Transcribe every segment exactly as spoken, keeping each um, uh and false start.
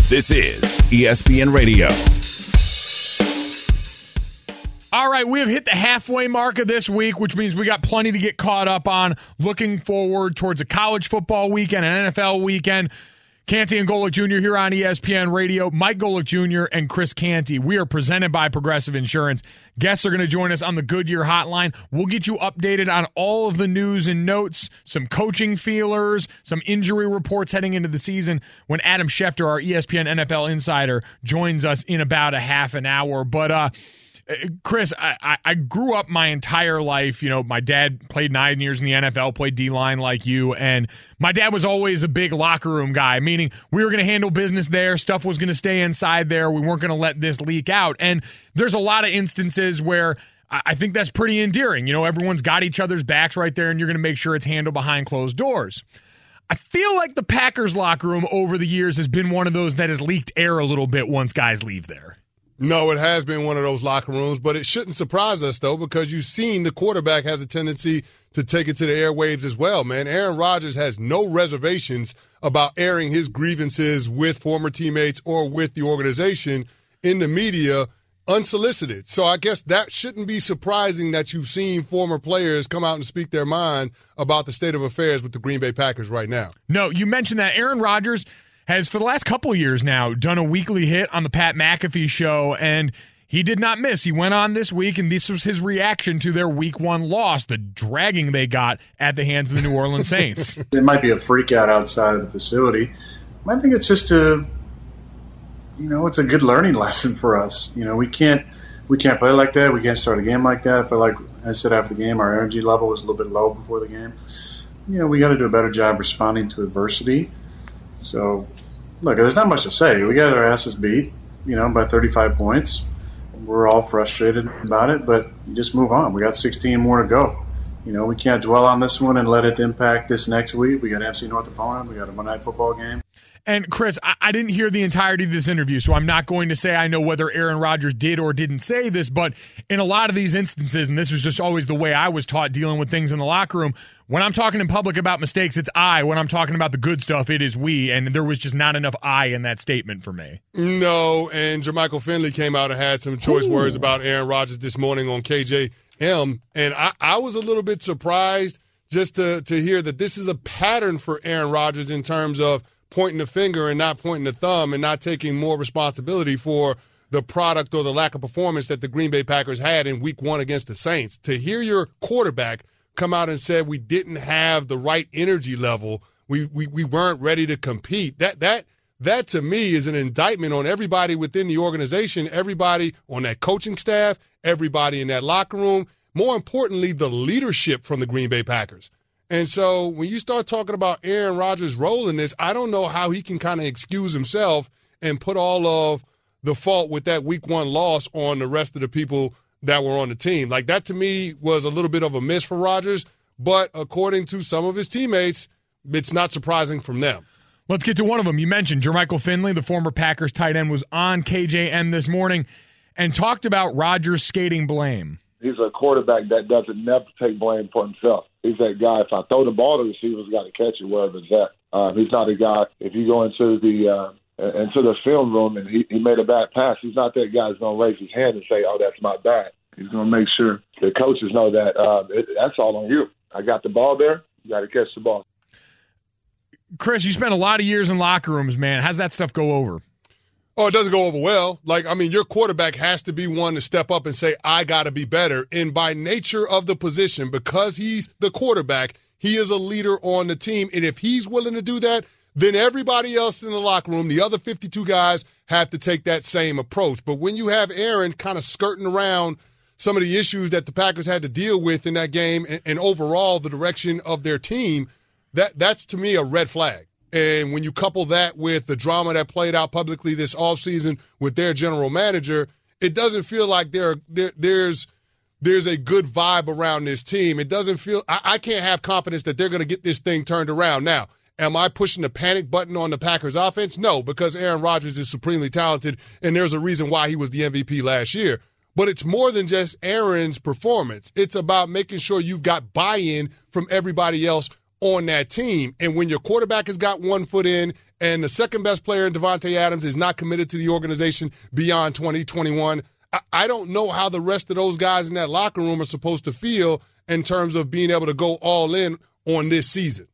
This is E S P N Radio. All right, we have hit the halfway mark of this week, which means we got plenty to get caught up on. Looking forward towards a college football weekend, an N F L weekend. Canty and Golick Junior here on E S P N Radio. Mike Golick Junior and Chris Canty. We are presented by Progressive Insurance. Guests are going to join us on the Goodyear Hotline. We'll get you updated on all of the news and notes, some coaching feelers, some injury reports heading into the season when Adam Schefter, our E S P N N F L insider, joins us in about a half an hour. But, uh, Chris, I, I grew up my entire life. You know, my dad played nine years in the N F L, played D-line like you, and my dad was always a big locker room guy, meaning we were going to handle business there. Stuff was going to stay inside there. We weren't going to let this leak out. And there's a lot of instances where I think that's pretty endearing. You know, everyone's got each other's backs right there, and you're going to make sure it's handled behind closed doors. I feel like the Packers locker room over the years has been one of those that has leaked air a little bit once guys leave there. No, it has been one of those locker rooms, but it shouldn't surprise us, though, because you've seen the quarterback has a tendency to take it to the airwaves as well, man. Aaron Rodgers has no reservations about airing his grievances with former teammates or with the organization in the media unsolicited. So I guess that shouldn't be surprising that you've seen former players come out and speak their mind about the state of affairs with the Green Bay Packers right now. No, you mentioned that Aaron Rodgers has, for the last couple of years now, done a weekly hit on the Pat McAfee show, and he did not miss. He went on this week, and this was his reaction to their week one loss, the dragging they got at the hands of the New Orleans Saints. It might be a freak out outside of the facility. I think it's just a, you know, it's a good learning lesson for us. You know, we can't we can't play like that. We can't start a game like that. I feel like I said after the game, our energy level was a little bit low before the game. You know, we got to do a better job responding to adversity. So, look, there's not much to say. We got our asses beat, you know, by thirty-five points. We're all frustrated about it, but you just move on. We got sixteen more to go. You know, we can't dwell on this one and let it impact this next week. We got F C North opponent. We got a Monday Night Football game. And, Chris, I, I didn't hear the entirety of this interview, so I'm not going to say I know whether Aaron Rodgers did or didn't say this, but in a lot of these instances, and this was just always the way I was taught dealing with things in the locker room, when I'm talking in public about mistakes, it's I. When I'm talking about the good stuff, it is we, and there was just not enough I in that statement for me. No, and Jermichael Finley came out and had some choice Ooh. words about Aaron Rodgers this morning on K J M, and I, I was a little bit surprised just to, to hear that this is a pattern for Aaron Rodgers in terms of pointing the finger and not pointing the thumb and not taking more responsibility for the product or the lack of performance that the Green Bay Packers had in week one against the Saints. To hear your quarterback come out and say we didn't have the right energy level, we we, we weren't ready to compete, that that that to me is an indictment on everybody within the organization, everybody on that coaching staff, everybody in that locker room, more importantly, the leadership from the Green Bay Packers. And so when you start talking about Aaron Rodgers' role in this, I don't know how he can kind of excuse himself and put all of the fault with that week one loss on the rest of the people that were on the team. Like, that to me was a little bit of a miss for Rodgers, but according to some of his teammates, it's not surprising from them. Let's get to one of them. You mentioned Jermichael Finley, the former Packers tight end, was on K J M this morning and talked about Rodgers skating blame. He's a quarterback that doesn't never take blame for himself. He's that guy, if I throw the ball, the receiver's got to catch it wherever it's at. Uh, he's not a guy, if you go into the uh, into the film room and he, he made a bad pass, he's not that guy who's going to raise his hand and say, oh, that's my bad. He's going to make sure the coaches know that uh, it, that's all on you. I got the ball there. You got to catch the ball. Chris, you spent a lot of years in locker rooms, man. How's that stuff go over? Oh, it doesn't go over well. Like, I mean, your quarterback has to be one to step up and say, I got to be better. And by nature of the position, because he's the quarterback, he is a leader on the team. And if he's willing to do that, then everybody else in the locker room, the other fifty-two guys, have to take that same approach. But when you have Aaron kind of skirting around some of the issues that the Packers had to deal with in that game and, and overall the direction of their team, that that's, to me, a red flag. And when you couple that with the drama that played out publicly this offseason with their general manager, it doesn't feel like there, there there's there's a good vibe around this team. It doesn't feel I, I can't have confidence that they're going to get this thing turned around. Now, am I pushing the panic button on the Packers offense? No, because Aaron Rodgers is supremely talented, and there's a reason why he was the M V P last year. But it's more than just Aaron's performance. It's about making sure you've got buy-in from everybody else on that team. And when your quarterback has got one foot in and the second best player in Devontae Adams is not committed to the organization beyond twenty twenty-one. I, I don't know how the rest of those guys in that locker room are supposed to feel in terms of being able to go all in on this season.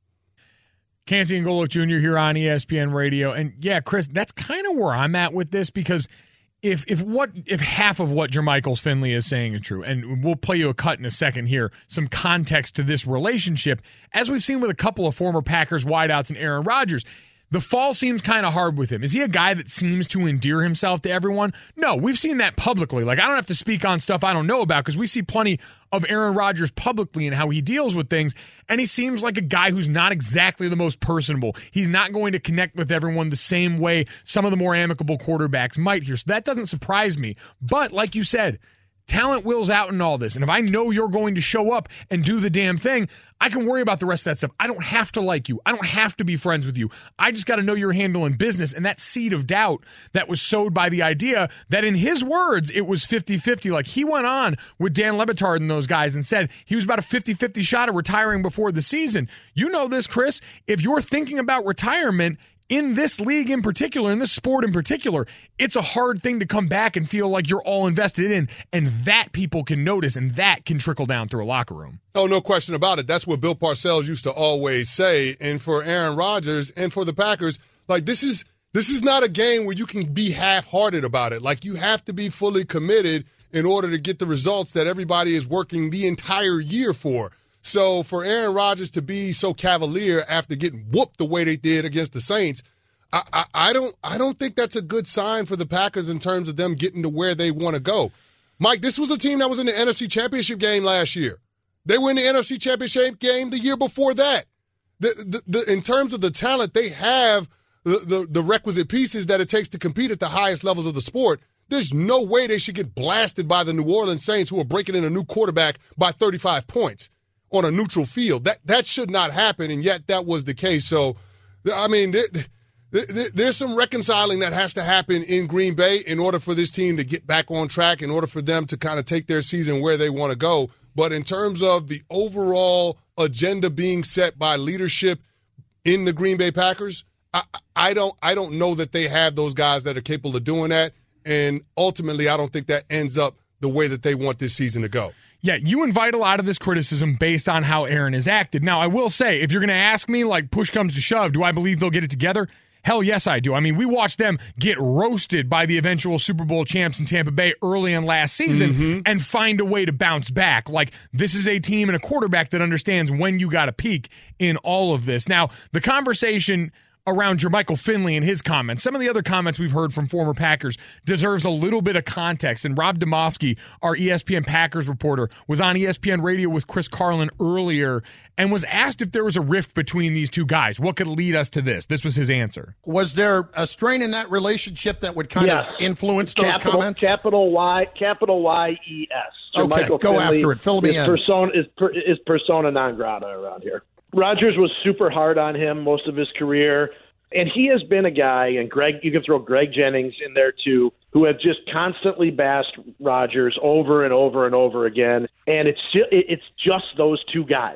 Canty and Golic Junior here on E S P N Radio. And yeah, Chris, that's kind of where I'm at with this, because if if what if half of what Jermichael Finley is saying is true, and we'll play you a cut in a second here, some context to this relationship, as we've seen with a couple of former Packers wideouts and Aaron Rodgers, the fall seems kind of hard with him. Is he a guy that seems to endear himself to everyone? No, we've seen that publicly. Like, I don't have to speak on stuff I don't know about, because we see plenty of Aaron Rodgers publicly and how he deals with things, and he seems like a guy who's not exactly the most personable. He's not going to connect with everyone the same way some of the more amicable quarterbacks might here, so that doesn't surprise me. But like you said, talent wills out in all this, and if I know you're going to show up and do the damn thing, I can worry about the rest of that stuff. I don't have to like you. I don't have to be friends with you. I just got to know you're handling business. And that seed of doubt that was sowed by the idea that, in his words, it was fifty-fifty. Like, he went on with Dan Le Batard and those guys and said he was about a fifty-fifty shot of retiring before the season. You know this, Chris. If you're thinking about retirement in this league in particular, in this sport in particular, it's a hard thing to come back and feel like you're all invested in, and that people can notice, and that can trickle down through a locker room. Oh, no question about it. That's what Bill Parcells used to always say. And for Aaron Rodgers and for the Packers, like, this is this is not a game where you can be half-hearted about it. Like, you have to be fully committed in order to get the results that everybody is working the entire year for. So for Aaron Rodgers to be so cavalier after getting whooped the way they did against the Saints, I, I, I don't I don't think that's a good sign for the Packers in terms of them getting to where they want to go. Mike, this was a team that was in the N F C Championship game last year. They were in the N F C Championship game the year before that. The, the, the, in terms of the talent, they have the, the, the requisite pieces that it takes to compete at the highest levels of the sport. There's no way they should get blasted by the New Orleans Saints, who are breaking in a new quarterback by thirty-five points. On a neutral field. That that should not happen, and yet that was the case. So, I mean, there, there, there's some reconciling that has to happen in Green Bay in order for this team to get back on track, in order for them to kind of take their season where they want to go. But in terms of the overall agenda being set by leadership in the Green Bay Packers, I, I don't I don't know that they have those guys that are capable of doing that, and ultimately I don't think that ends up the way that they want this season to go. Yeah, you invite a lot of this criticism based on how Aaron has acted. Now, I will say, if you're going to ask me, like, push comes to shove, do I believe they'll get it together? Hell yes, I do. I mean, we watched them get roasted by the eventual Super Bowl champs in Tampa Bay early in last season mm-hmm. and find a way to bounce back. Like, this is a team and a quarterback that understands when you got to peak in all of this. Now, the conversation around Jermichael Finley and his comments, some of the other comments we've heard from former Packers, deserves a little bit of context. And Rob Demovsky, our E S P N Packers reporter, was on E S P N Radio with Chris Carlin earlier and was asked if there was a rift between these two guys. What could lead us to this? This was his answer. Was there a strain in that relationship that would kind yes. of influence those capital, comments? Capital Y, capital Y E S. Okay, go Finley after it. Fill me is in. Persona, is, is persona non grata around here. Rodgers was super hard on him most of his career. And he has been a guy, and Greg, you can throw Greg Jennings in there too, who have just constantly bashed Rodgers over and over and over again. And it's it's just those two guys.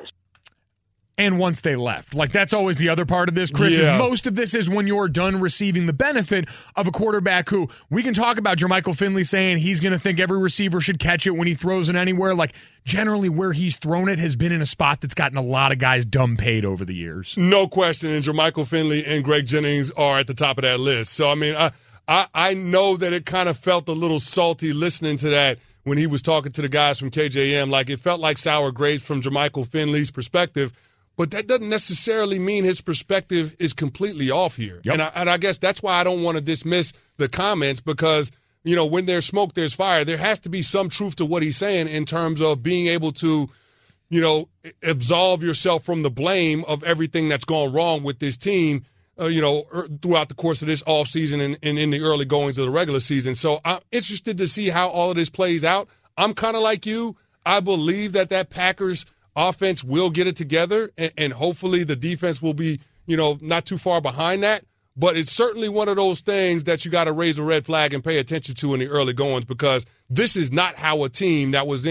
And once they left. Like, that's always the other part of this, Chris. Yeah. Is most of this is when you're done receiving the benefit of a quarterback who, we can talk about Jermichael Finley saying he's going to think every receiver should catch it when he throws it anywhere. Like, generally where he's thrown it has been in a spot that's gotten a lot of guys dumb paid over the years. No question. And Jermichael Finley and Greg Jennings are at the top of that list. So, I mean, I, I, I know that it kind of felt a little salty listening to that when he was talking to the guys from K J M. Like, it felt like sour grapes from Jermichael Finley's perspective. But that doesn't necessarily mean his perspective is completely off here. Yep. And, I, and I guess that's why I don't want to dismiss the comments, because, you know, when there's smoke, there's fire. There has to be some truth to what he's saying in terms of being able to, you know, absolve yourself from the blame of everything that's gone wrong with this team, uh, you know, throughout the course of this offseason and, and in the early goings of the regular season. So I'm interested to see how all of this plays out. I'm kind of like you. I believe that that Packers offense will get it together, and, and hopefully the defense will be, you know, not too far behind that. But it's certainly one of those things that you got to raise a red flag and pay attention to in the early goings, because this is not how a team that was in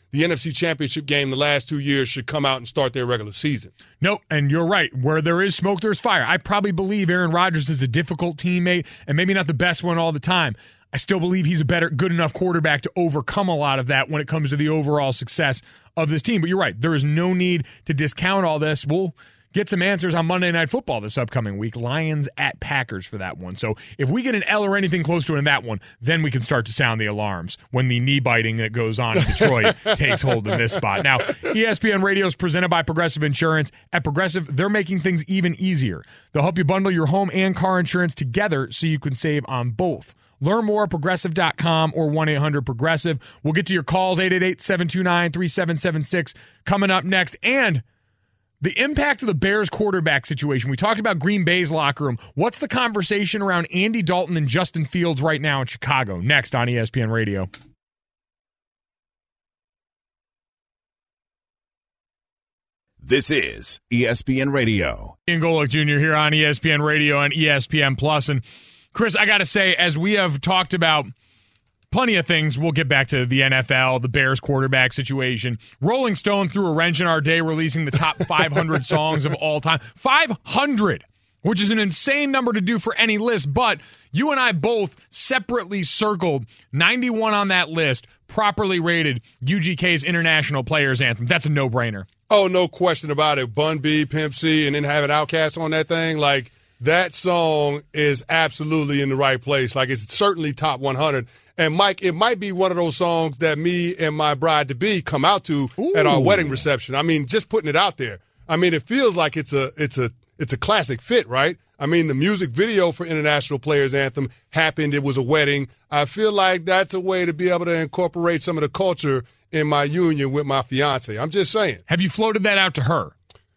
the N F C Championship game the last two years should come out and start their regular season. Nope, and you're right. Where there is smoke, there's fire. I probably believe Aaron Rodgers is a difficult teammate and maybe not the best one all the time. I still believe he's a better, good enough quarterback to overcome a lot of that when it comes to the overall success of this team. But you're right. There is no need to discount all this. We'll get some answers on Monday Night Football this upcoming week. Lions at Packers for that one. So if we get an L or anything close to it in that one, then we can start to sound the alarms when the knee biting that goes on in Detroit takes hold in this spot. Now, E S P N Radio is presented by Progressive Insurance. At Progressive, they're making things even easier. They'll help you bundle your home and car insurance together so you can save on both. Learn more at progressive dot com or one eight hundred progressive. We'll get to your calls, eight eight eight, seven two nine, three seven seven six, coming up next. And the impact of the Bears quarterback situation. We talked about Green Bay's locker room. What's the conversation around Andy Dalton and Justin Fields right now in Chicago? Next on E S P N Radio. This is E S P N Radio. Ian Golick Junior here on E S P N Radio and E S P N Plus. And Chris, I got to say, as we have talked about plenty of things, we'll get back to the N F L, the Bears quarterback situation. Rolling Stone threw a wrench in our day, releasing the top five hundred songs of all time. five hundred, which is an insane number to do for any list, but you and I both separately circled ninety-one on that list, properly rated U G K's International Players Anthem. That's a no-brainer. Oh, no question about it. Bun B, Pimp C, and then having Outkast on that thing, like, that song is absolutely in the right place. Like, it's certainly top one hundred. And, Mike, it might be one of those songs that me and my bride-to-be come out to Ooh. At our wedding reception. I mean, just putting it out there. I mean, it feels like it's a it's a, it's a classic fit, right? I mean, the music video for International Players Anthem happened. It was a wedding. I feel like that's a way to be able to incorporate some of the culture in my union with my fiance. I'm just saying. Have you floated that out to her?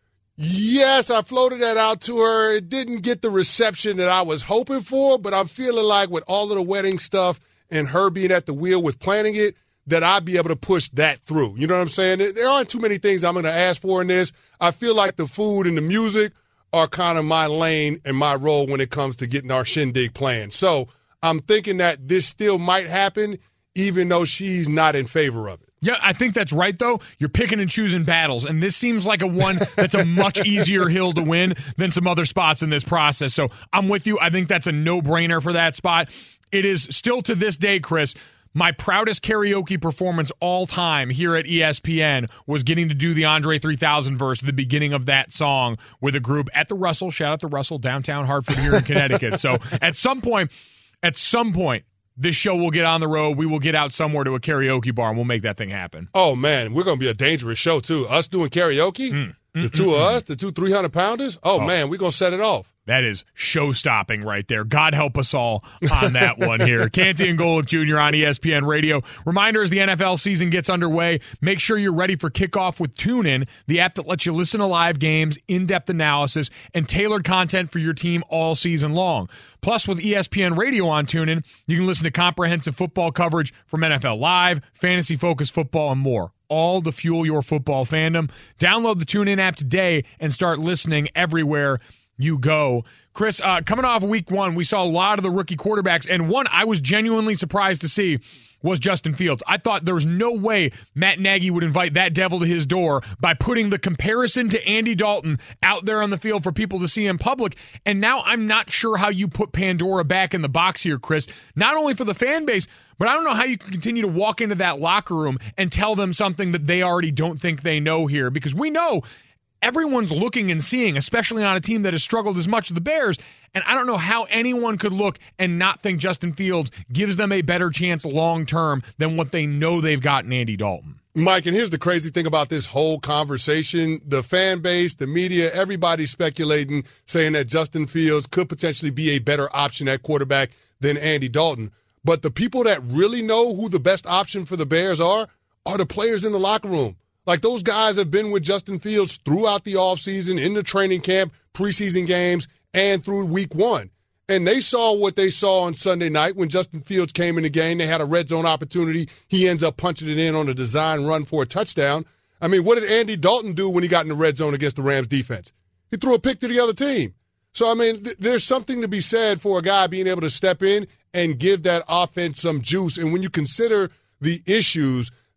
Yes, I floated that out to her. It didn't get the reception that I was hoping for, but I'm feeling like with all of the wedding stuff and her being at the wheel with planning it, that I'd be able to push that through. You know what I'm saying? There aren't too many things I'm going to ask for in this. I feel like the food and the music are kind of my lane and my role when it comes to getting our shindig planned. So I'm thinking that this still might happen, even though she's not in favor of it. Yeah, I think that's right, though. You're picking and choosing battles, and this seems like a one that's a much easier hill to win than some other spots in this process. So I'm with you. I think that's a no-brainer for that spot. It is still to this day, Chris, my proudest karaoke performance all time here at E S P N was getting to do the Andre three thousand verse at the beginning of that song with a group at the Russell. Shout out to Russell, downtown Hartford here in Connecticut. So at some point, at some point, this show will get on the road. We will get out somewhere to a karaoke bar, and we'll make that thing happen. Oh, man, we're going to be a dangerous show, too. Us doing karaoke, mm, the mm, two mm, of mm. us, the two three hundred pounders. Oh, oh, man, we're going to set it off. That is show-stopping right there. God help us all on that one here. Canty and Golick Junior on E S P N Radio. Reminder, as the N F L season gets underway, make sure you're ready for kickoff with TuneIn, the app that lets you listen to live games, in-depth analysis, and tailored content for your team all season long. Plus, with E S P N Radio on TuneIn, you can listen to comprehensive football coverage from N F L Live, fantasy-focused football, and more. All to fuel your football fandom. Download the TuneIn app today and start listening everywhere you go. Chris, uh, coming off week one, we saw a lot of the rookie quarterbacks, and one I was genuinely surprised to see was Justin Fields. I thought there was no way Matt Nagy would invite that devil to his door by putting the comparison to Andy Dalton out there on the field for people to see in public. And now I'm not sure how you put Pandora back in the box here, Chris, not only for the fan base, but I don't know how you can continue to walk into that locker room and tell them something that they already don't think they know here, because we know everyone's looking and seeing, especially on a team that has struggled as much as the Bears. And I don't know how anyone could look and not think Justin Fields gives them a better chance long-term than what they know they've got in Andy Dalton. Mike, and here's the crazy thing about this whole conversation. The fan base, the media, everybody's speculating, saying that Justin Fields could potentially be a better option at quarterback than Andy Dalton. But the people that really know who the best option for the Bears are, are the players in the locker room. Like, those guys have been with Justin Fields throughout the offseason, in the training camp, preseason games, and through week one. And they saw what they saw on Sunday night when Justin Fields came in the game. They had a red zone opportunity. He ends up punching it in on a design run for a touchdown. I mean, what did Andy Dalton do when he got in the red zone against the Rams defense? He threw a pick to the other team. So, I mean, th- there's something to be said for a guy being able to step in and give that offense some juice. And when you consider the issues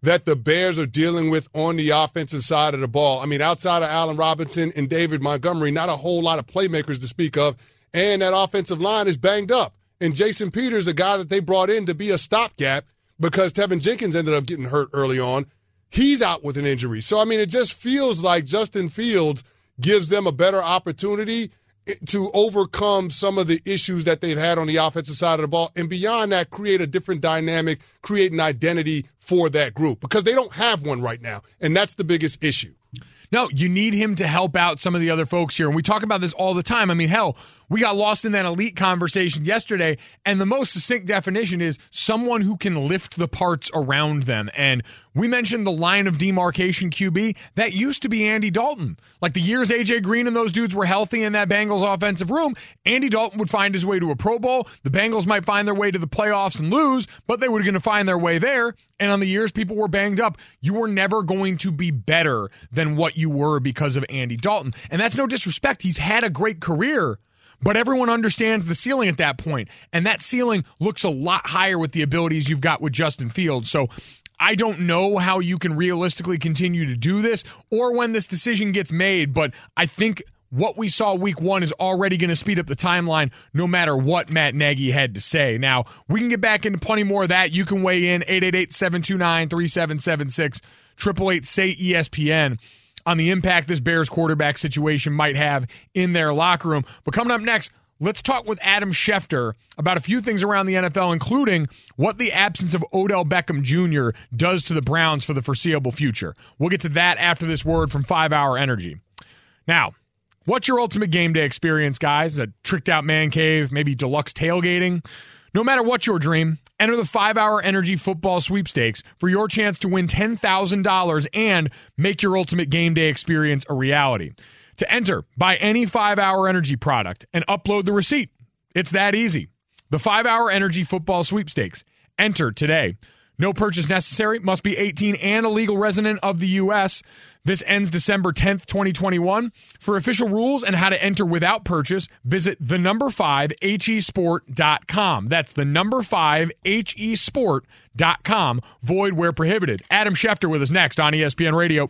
that the Bears are dealing with on the offensive side of the ball. I mean, outside of Allen Robinson and David Montgomery, not a whole lot of playmakers to speak of, and that offensive line is banged up. And Jason Peters, the guy that they brought in to be a stopgap because Tevin Jenkins ended up getting hurt early on, he's out with an injury. So, I mean, it just feels like Justin Fields gives them a better opportunity to overcome some of the issues that they've had on the offensive side of the ball, and beyond that, create a different dynamic, create an identity for that group, because they don't have one right now, and that's the biggest issue. No, you need him to help out some of the other folks here, and we talk about this all the time. I mean, hell, we got lost in that elite conversation yesterday, and the most succinct definition is someone who can lift the parts around them. And we mentioned the line of demarcation Q B. That used to be Andy Dalton. Like the years A J Green and those dudes were healthy in that Bengals offensive room, Andy Dalton would find his way to a Pro Bowl. The Bengals might find their way to the playoffs and lose, but they were going to find their way there. And on the years people were banged up, you were never going to be better than what you were because of Andy Dalton. And that's no disrespect. He's had a great career. But everyone understands the ceiling at that point, and that ceiling looks a lot higher with the abilities you've got with Justin Fields. So I don't know how you can realistically continue to do this or when this decision gets made, but I think what we saw week one is already going to speed up the timeline no matter what Matt Nagy had to say. Now, we can get back into plenty more of that. You can weigh in eight eight eight, seven two nine, three seven seven six, eight eight eight, S A Y, E S P N. On the impact this Bears quarterback situation might have in their locker room. But coming up next, let's talk with Adam Schefter about a few things around the N F L, including what the absence of Odell Beckham Junior does to the Browns for the foreseeable future. We'll get to that after this word from five hour Energy. Now, what's your ultimate game day experience, guys? A tricked-out man cave, maybe deluxe tailgating? No matter what your dream, enter the five hour Energy Football Sweepstakes for your chance to win ten thousand dollars and make your ultimate game day experience a reality. To enter, buy any five hour Energy product and upload the receipt. It's that easy. The five hour Energy Football Sweepstakes. Enter today. No purchase necessary. Must be eighteen and a legal resident of the U S This ends December tenth, twenty twenty-one. For official rules and how to enter without purchase, visit the number five H E sport dot com. That's the number five H E sport dot com. Void where prohibited. Adam Schefter with us next on E S P N Radio.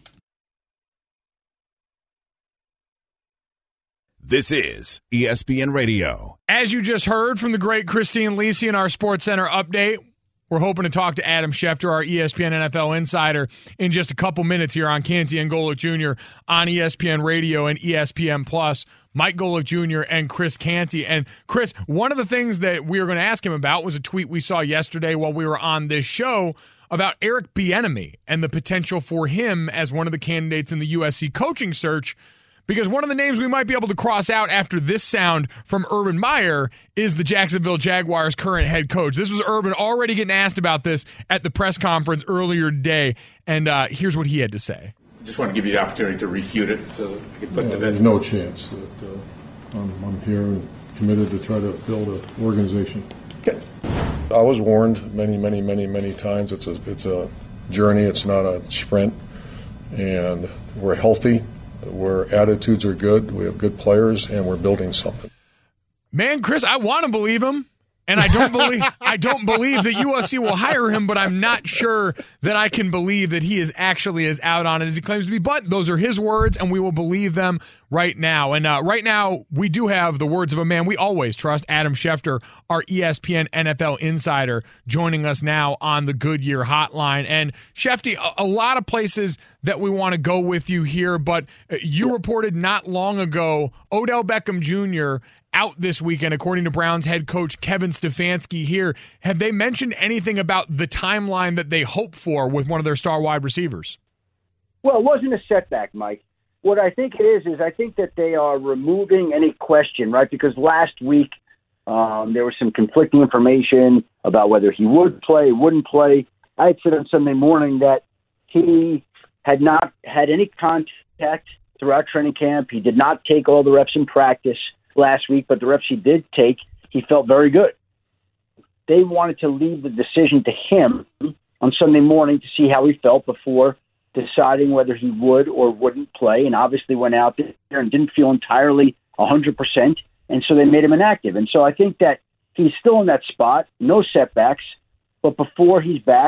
This is E S P N Radio. As you just heard from the great Christine Lisi in our Sports Center update, we're hoping to talk to Adam Schefter, our E S P N N F L insider, in just a couple minutes here on Canty and Golick Junior on E S P N Radio and E S P N Plus. Mike Golick Junior and Chris Canty. And Chris, one of the things that we were going to ask him about was a tweet we saw yesterday while we were on this show about Eric Bieniemy and the potential for him as one of the candidates in the U S C coaching search. Because one of the names we might be able to cross out after this sound from Urban Meyer is the Jacksonville Jaguars' current head coach. This was Urban already getting asked about this at the press conference earlier today, and uh, here's what he had to say. Just want to give you the opportunity to refute it so that we can put yeah, the There's no chance that uh, I'm, I'm here and committed to try to build an organization. Okay. I was warned many, many, many, many times. It's a, it's a journey. It's not a sprint, and we're healthy. Where attitudes are good, we have good players, and we're building something. Man, Chris, I want to believe him, and I don't believe I don't believe that U S C will hire him, but I'm not sure that I can believe that he is actually as out on it as he claims to be. But those are his words, and we will believe them right now. And uh, right now, we do have the words of a man we always trust, Adam Schefter, our E S P N N F L insider, joining us now on the Goodyear Hotline. And Shefty, a, a lot of places that we want to go with you here, but you reported not long ago Odell Beckham Junior out this weekend, according to Browns head coach Kevin Stefanski here. Have they mentioned anything about the timeline that they hope for with one of their star wide receivers? Well, it wasn't a setback, Mike. What I think it is, is I think that they are removing any question, right? Because last week um, there was some conflicting information about whether he would play, wouldn't play. I had said on Sunday morning that he had not had any contact throughout training camp. He did not take all the reps in practice last week, but the reps he did take, he felt very good. They wanted to leave the decision to him on Sunday morning to see how he felt before deciding whether he would or wouldn't play, and obviously went out there and didn't feel entirely one hundred percent, and so they made him inactive. And so I think that he's still in that spot, no setbacks, but before he's back,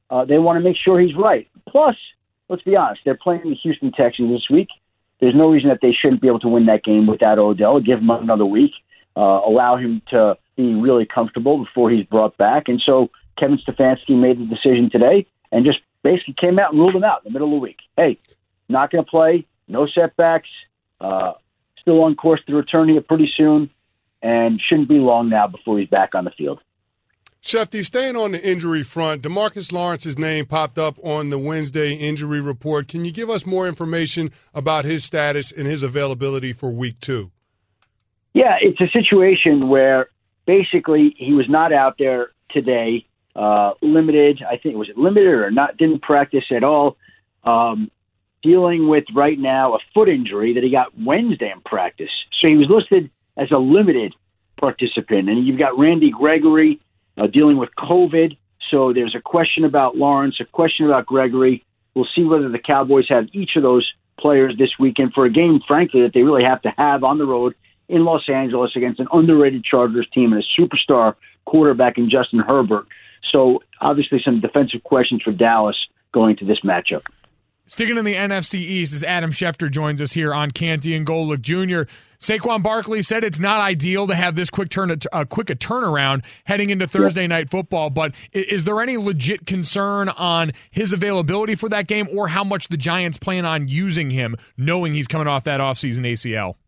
uh, they want to make sure he's right. Plus, let's be honest, they're playing the Houston Texans this week. There's no reason that they shouldn't be able to win that game without Odell. Give him another week, uh, allow him to be really comfortable before he's brought back. And so Kevin Stefanski made the decision today and just basically came out and ruled him out in the middle of the week. Hey, not going to play, no setbacks, uh, still on course to return here pretty soon, and shouldn't be long now before he's back on the field. Shefty, staying on the injury front, DeMarcus Lawrence's name popped up on the Wednesday injury report. Can you give us more information about his status and his availability for week two? Yeah, it's a situation where basically he was not out there today, uh, limited. I think, was it limited or not? Didn't practice at all. Um, dealing with right now a foot injury that he got Wednesday in practice. So he was listed as a limited participant. And you've got Randy Gregory uh, dealing with COVID. So there's a question about Lawrence, a question about Gregory. We'll see whether the Cowboys have each of those players this weekend for a game, frankly, that they really have to have on the road in Los Angeles against an underrated Chargers team and a superstar quarterback in Justin Herbert. So obviously some defensive questions for Dallas going to this matchup. Sticking in the N F C East, as Adam Schefter joins us here on Canty and Golic Junior Saquon Barkley said it's not ideal to have this quick turn, uh, quick a turnaround heading into Thursday yeah. night football. But is there any legit concern on his availability for that game, or how much the Giants plan on using him, knowing he's coming off that offseason A C L?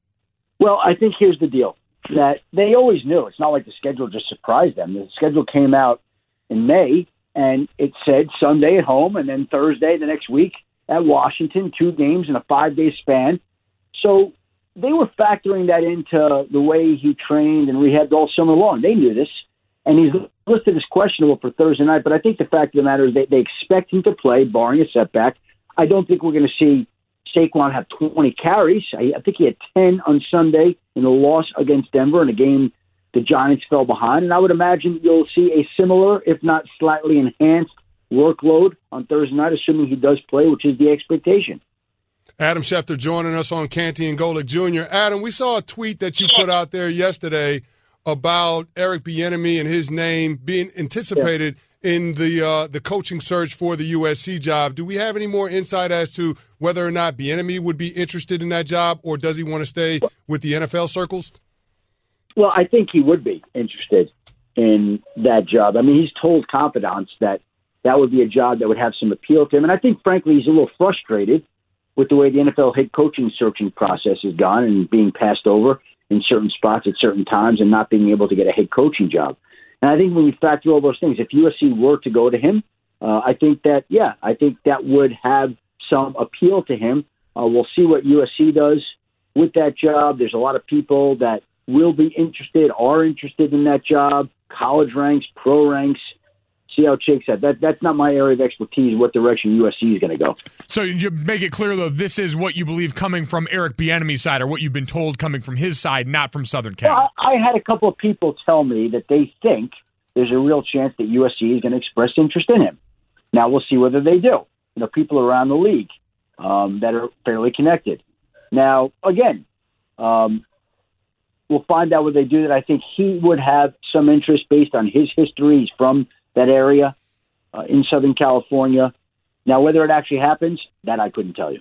Well, I think here's the deal: that they always knew. It's not like the schedule just surprised them. The schedule came out in May. And it said Sunday at home and then Thursday the next week at Washington, two games in a five-day span. So they were factoring that into the way he trained and rehabbed all summer long. They knew this. And he's listed as questionable for Thursday night. But I think the fact of the matter is they, they expect him to play, barring a setback. I don't think we're going to see Saquon have twenty carries. I, I think he had ten on Sunday in a loss against Denver in a game the Giants fell behind, and I would imagine you'll see a similar, if not slightly enhanced, workload on Thursday night, assuming he does play, which is the expectation. Adam Schefter joining us on Canty and Golic Junior Adam, we saw a tweet that you put out there yesterday about Eric Bieniemy and his name being anticipated yeah. in the uh, the coaching search for the U S C job. Do we have any more insight as to whether or not Bieniemy would be interested in that job, or does he want to stay with the N F L circles? Well, I think he would be interested in that job. I mean, he's told confidants that that would be a job that would have some appeal to him. And I think, frankly, he's a little frustrated with the way the N F L head coaching searching process has gone and being passed over in certain spots at certain times and not being able to get a head coaching job. And I think when you factor all those things, if U S C were to go to him, uh, I think that, yeah, I think that would have some appeal to him. Uh, we'll see what U S C does with that job. There's a lot of people that will be interested, are interested in that job, college ranks, pro ranks. See how it shakes out. That, that's not my area of expertise, what direction U S C is going to go. So you make it clear, though, this is what you believe coming from Eric Bieniemy's side, or what you've been told coming from his side, not from Southern Cal. Well, I, I had a couple of people tell me that they think there's a real chance that U S C is going to express interest in him. Now, we'll see whether they do. You know, people around the league um, that are fairly connected. Now, again, um, we'll find out what they do. That I think he would have some interest based on his history. He's from that area uh, in Southern California. Now, whether it actually happens, that I couldn't tell you.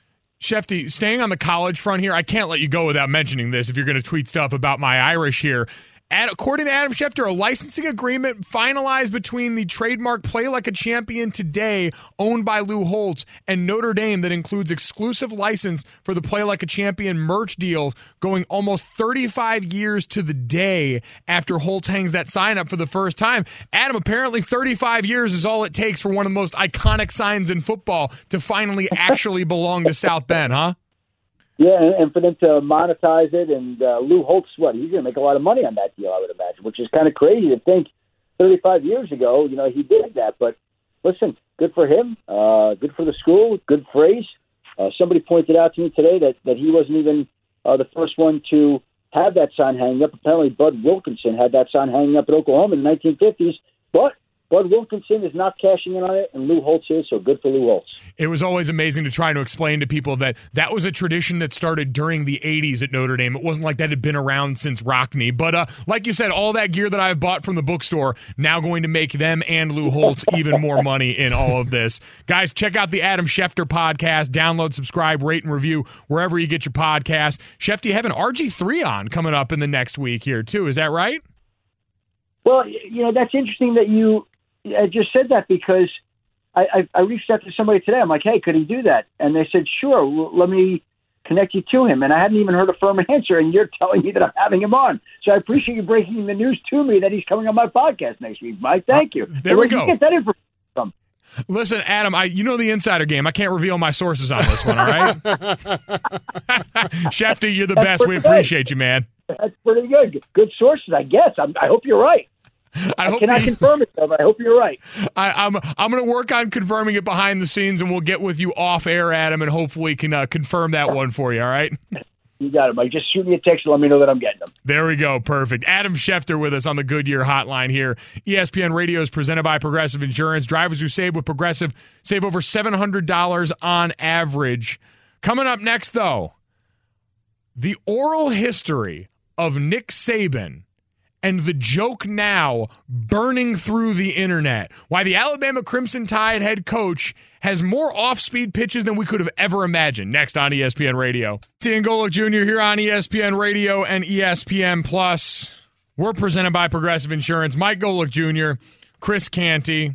Shefty, staying on the college front here, I can't let you go without mentioning this if you're going to tweet stuff about my Irish here. At, according to Adam Schefter, a licensing agreement finalized between the trademark Play Like a Champion today, owned by Lou Holtz, and Notre Dame that includes exclusive license for the Play Like a Champion merch deal going almost thirty-five years to the day after Holtz hangs that sign up for the first time. Adam, apparently thirty-five years is all it takes for one of the most iconic signs in football to finally actually belong to South Bend, huh? Yeah, and for them to monetize it, and uh, Lou Holtz, what, he's going to make a lot of money on that deal, I would imagine, which is kind of crazy to think thirty-five years ago, you know, he did that. But listen, good for him, uh, good for the school, good phrase. Uh, somebody pointed out to me today that, that he wasn't even uh, the first one to have that sign hanging up. Apparently Bud Wilkinson had that sign hanging up at Oklahoma in the nineteen fifties, but Bud Wilkinson is not cashing in on it, and Lou Holtz is, so good for Lou Holtz. It was always amazing to try to explain to people that that was a tradition that started during the eighties at Notre Dame. It wasn't like that had been around since Rockne. But uh, like you said, all that gear that I've bought from the bookstore now going to make them and Lou Holtz even more money in all of this. Guys, check out the Adam Schefter podcast. Download, subscribe, rate, and review wherever you get your podcast. Schefter, you have an R G three on coming up in the next week here, too. Is that right? Well, you know, that's interesting that you I just said that because I, I, I reached out to somebody today. I'm like, hey, could he do that? And they said, sure, well, let me connect you to him. And I hadn't even heard a firm answer, and you're telling me that I'm having him on. So I appreciate you breaking the news to me that he's coming on my podcast next week, Mike. Thank you. There we Where go. did you get that information from? Listen, Adam, I you know the insider game. I can't reveal my sources on this one, all right? Schefter, you're the That's best. We pretty appreciate good. you, man. That's pretty good. Good sources, I guess. I'm, I hope you're right. I, I hope cannot you, confirm it, though, but I hope you're right. I, I'm I'm going to work on confirming it behind the scenes, and we'll get with you off air, Adam, and hopefully can uh, confirm that one for you, all right? You got it, Mike. Just shoot me a text and let me know that I'm getting them. There we go. Perfect. Adam Schefter with us on the Goodyear Hotline here. E S P N Radio is presented by Progressive Insurance. Drivers who save with Progressive save over seven hundred dollars on average. Coming up next, though, the oral history of Nick Saban and the joke now burning through the internet. Why the Alabama Crimson Tide head coach has more off-speed pitches than we could have ever imagined. Next on E S P N Radio. Canty Golic Junior here on E S P N Radio and E S P N Plus. We're presented by Progressive Insurance. Mike Golic Junior, Chris Canty.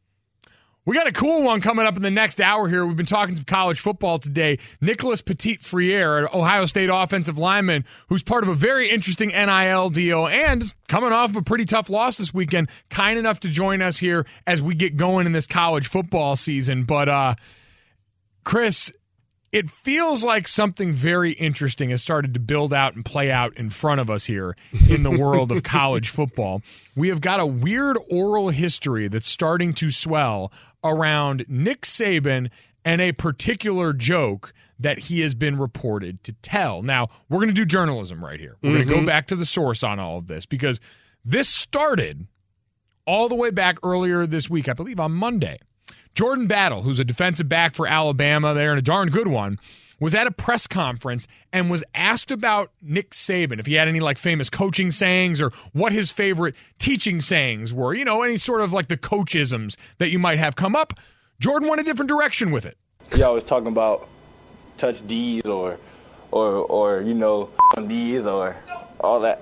We got a cool one coming up in the next hour here. We've been talking some college football today. Nicholas Petit-Frere, an Ohio State offensive lineman, who's part of a very interesting N I L deal and coming off of a pretty tough loss this weekend, kind enough to join us here as we get going in this college football season. But, uh, Chris, it feels like something very interesting has started to build out and play out in front of us here in the world of college football. We have got a weird oral history that's starting to swell around Nick Saban and a particular joke that he has been reported to tell. Now, we're going to do journalism right here. We're mm-hmm. going to go back to the source on all of this because this started all the way back earlier this week, I believe on Monday. Jordan Battle, who's a defensive back for Alabama there and a darn good one, was at a press conference and was asked about Nick Saban, if he had any like famous coaching sayings or what his favorite teaching sayings were, you know, any sort of like the coachisms that you might have come up. Jordan went a different direction with it. He always talking about touch D's or, or, or you know, D's or all that.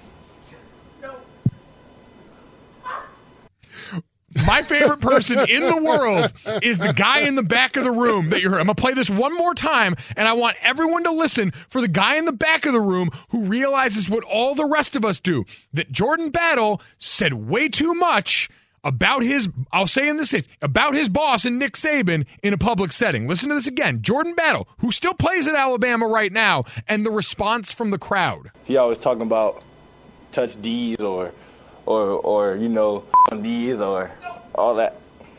My favorite person in the world is the guy in the back of the room that you heard. I'm going to play this one more time, and I want everyone to listen for the guy in the back of the room who realizes what all the rest of us do, that Jordan Battle said way too much about his, I'll say in this case, about his boss and Nick Saban in a public setting. Listen to this again. Jordan Battle, who still plays at Alabama right now, and the response from the crowd. He always talking about touch D's or, or, or you know, D's or all that.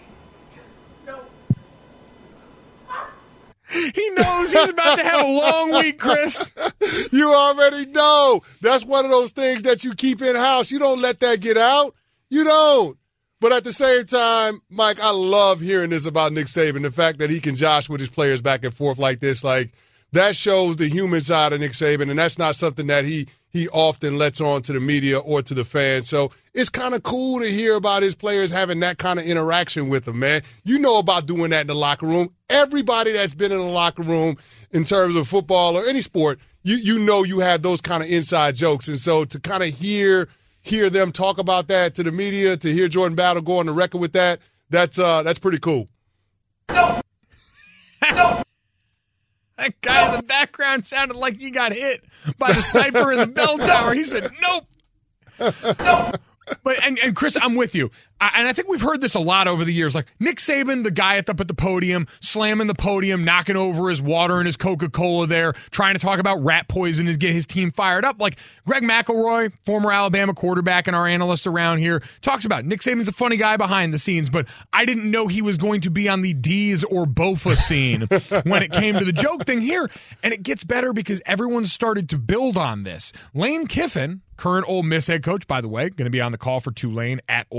He knows he's about to have a long week, Chris. You already know. That's one of those things that you keep in-house. You don't let that get out. You don't. But at the same time, Mike, I love hearing this about Nick Saban, the fact that he can josh with his players back and forth like this. Like, that shows the human side of Nick Saban, and that's not something that he he often lets on to the media or to the fans. So it's kind of cool to hear about his players having that kind of interaction with him, man. You know about doing that in the locker room. Everybody that's been in the locker room in terms of football or any sport, you you know you have those kind of inside jokes. And so to kind of hear hear them talk about that to the media, to hear Jordan Battle go on the record with that, that's uh, that's pretty cool. No. No. That guy in the background sounded like he got hit by the sniper in the bell tower. He said, nope. Nope. But and, and Chris, I'm with you. I, and I think we've heard this a lot over the years. Like Nick Saban, the guy up at the podium, slamming the podium, knocking over his water and his Coca-Cola there, trying to talk about rat poison and get his team fired up. Like Greg McElroy, former Alabama quarterback and our analyst around here, talks about Nick Saban's a funny guy behind the scenes, but I didn't know he was going to be on the D's or Bofa scene when it came to the joke thing here. And it gets better because everyone's started to build on this. Lane Kiffin, current Ole Miss head coach, by the way, going to be on the call for Tulane at Ole Miss this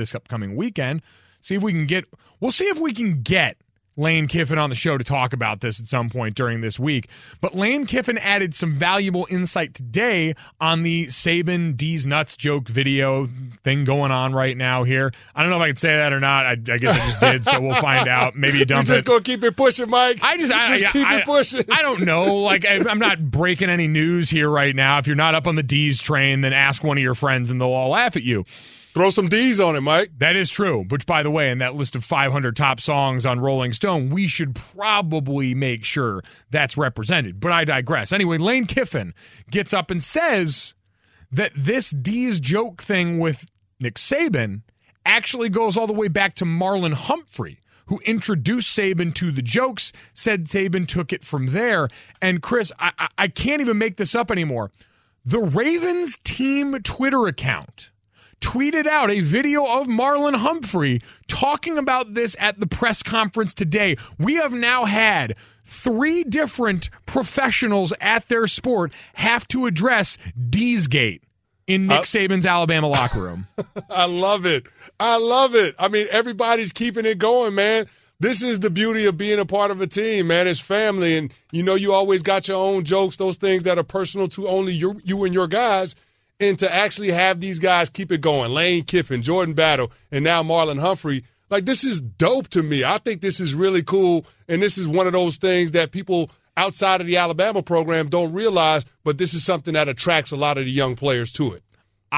this upcoming weekend. See if we can get, we'll see if we can get Lane Kiffin on the show to talk about this at some point during this week. But Lane Kiffin added some valuable insight today on the Saban D's Nuts joke video thing going on right now here. I don't know if I can say that or not. I, I guess I just did, so we'll find out. Maybe you dump You're just it. going to keep it pushing, Mike. I just, I, just I, keep I, it pushing. I don't know. Like, I, I'm not breaking any news here right now. If you're not up on the D's train, then ask one of your friends and they'll all laugh at you. Throw some D's on it, Mike. That is true. Which, by the way, in that list of five hundred top songs on Rolling Stone, we should probably make sure that's represented. But I digress. Anyway, Lane Kiffin gets up and says that this D's joke thing with Nick Saban actually goes all the way back to Marlon Humphrey, who introduced Saban to the jokes, said Saban took it from there. And, Chris, I, I, I can't even make this up anymore. The Ravens team Twitter account tweeted out a video of Marlon Humphrey talking about this at the press conference today. We have now had three different professionals at their sport have to address D's-gate in Nick uh, Saban's Alabama locker room. I love it. I love it. I mean, everybody's keeping it going, man. This is the beauty of being a part of a team, man. It's family, and you know you always got your own jokes, those things that are personal to only you, you and your guys. And to actually have these guys keep it going, Lane Kiffin, Jordan Battle, and now Marlon Humphrey, like this is dope to me. I think this is really cool, and this is one of those things that people outside of the Alabama program don't realize, but this is something that attracts a lot of the young players to it.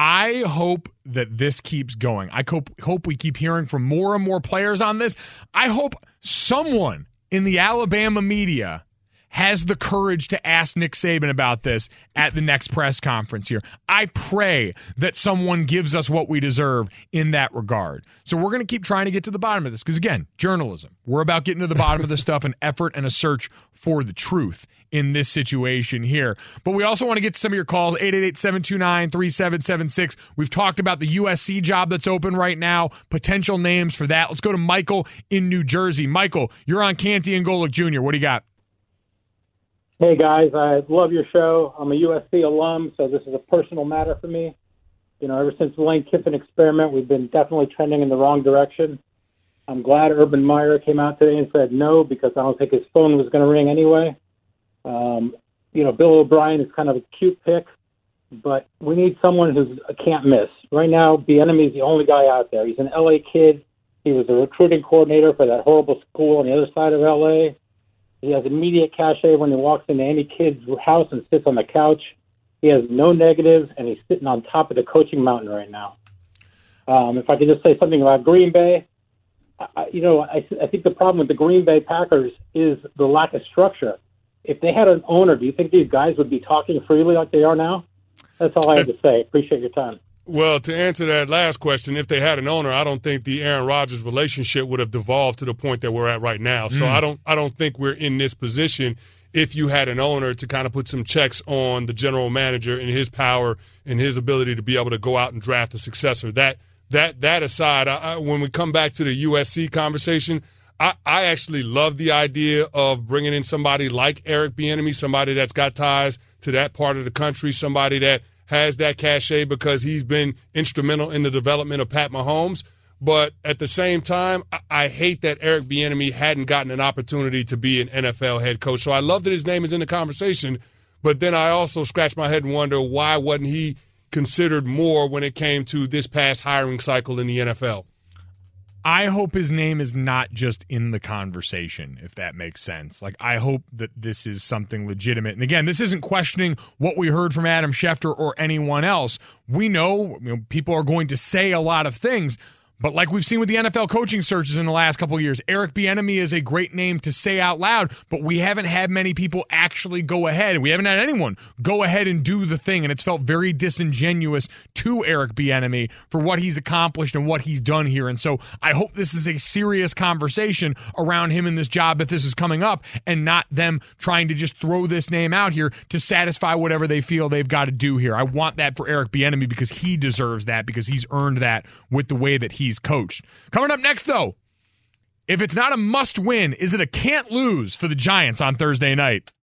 I hope that this keeps going. I hope, hope we keep hearing from more and more players on this. I hope someone in the Alabama media has the courage to ask Nick Saban about this at the next press conference here. I pray that someone gives us what we deserve in that regard. So we're going to keep trying to get to the bottom of this because, again, journalism. We're about getting to the bottom of this stuff, an effort and a search for the truth in this situation here. But we also want to get to some of your calls, eight eight eight, seven two nine, three seven seven six. We've talked about the U S C job that's open right now, potential names for that. Let's go to Michael in New Jersey. Michael, you're on Canty and Golick Junior What do you got? Hey, guys, I love your show. I'm a U S C alum, so this is a personal matter for me. You know, ever since the Lane Kiffin experiment, we've been definitely trending in the wrong direction. I'm glad Urban Meyer came out today and said no, because I don't think his phone was going to ring anyway. Um, you know, Bill O'Brien is kind of a cute pick, but we need someone who's a can't miss. Right now, Bieniemy is the only guy out there. He's an L A kid. He was a recruiting coordinator for that horrible school on the other side of L A. He has immediate cachet when he walks into any kid's house and sits on the couch. He has no negatives, and he's sitting on top of the coaching mountain right now. Um, if I could just say something about Green Bay, I, you know, I, I think the problem with the Green Bay Packers is the lack of structure. If they had an owner, do you think these guys would be talking freely like they are now? That's all I have to say. Appreciate your time. Well, to answer that last question, if they had an owner, I don't think the Aaron Rodgers relationship would have devolved to the point that we're at right now. So mm. I don't I don't think we're in this position if you had an owner to kind of put some checks on the general manager and his power and his ability to be able to go out and draft a successor. That that that aside, I, I, when we come back to the U S C conversation, I, I actually love the idea of bringing in somebody like Eric Bieniemy, somebody that's got ties to that part of the country, somebody that has that cachet because he's been instrumental in the development of Pat Mahomes. But at the same time, I, I hate that Eric Bieniemy hadn't gotten an opportunity to be an N F L head coach. So I love that his name is in the conversation, but then I also scratch my head and wonder why wasn't he considered more when it came to this past hiring cycle in the N F L? I hope his name is not just in the conversation, if that makes sense. Like, I hope that this is something legitimate. And again, this isn't questioning what we heard from Adam Schefter or anyone else. We know, you know people are going to say a lot of things, but like we've seen with the N F L coaching searches in the last couple of years, Eric Bieniemy is a great name to say out loud, but we haven't had many people actually go ahead. We haven't had anyone go ahead and do the thing, and it's felt very disingenuous to Eric Bieniemy for what he's accomplished and what he's done here. And so I hope this is a serious conversation around him in this job if this is coming up, and not them trying to just throw this name out here to satisfy whatever they feel they've got to do here. I want that for Eric Bieniemy because he deserves that, because he's earned that with the way that he's coached. Coming up next, though, if it's not a must-win, is it a can't-lose for the Giants on Thursday night?